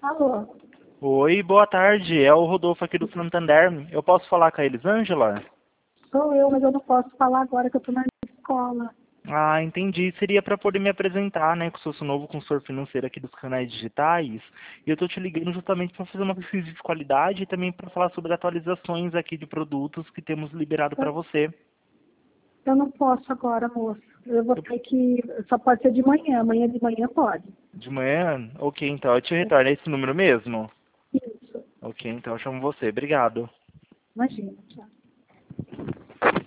Alô? Oi, boa tarde. É o Rodolfo aqui do Santander. Eu posso falar com a Elisângela? Sou eu, mas eu não posso falar agora que eu estou na escola. Ah, entendi. Seria para poder me apresentar, né? Que eu sou novo consultor financeiro aqui dos canais digitais. E eu tô te ligando justamente para fazer uma pesquisa de qualidade e também para falar sobre atualizações aqui de produtos que temos liberado para Eu, você. eu não posso agora, moço. Eu vou Eu- ter que... Só pode ser de manhã. Amanhã de manhã pode. De manhã? Ok, então eu te retorno. É esse número mesmo? Isso. Ok, então eu chamo você. Obrigado. Imagina. Tchau.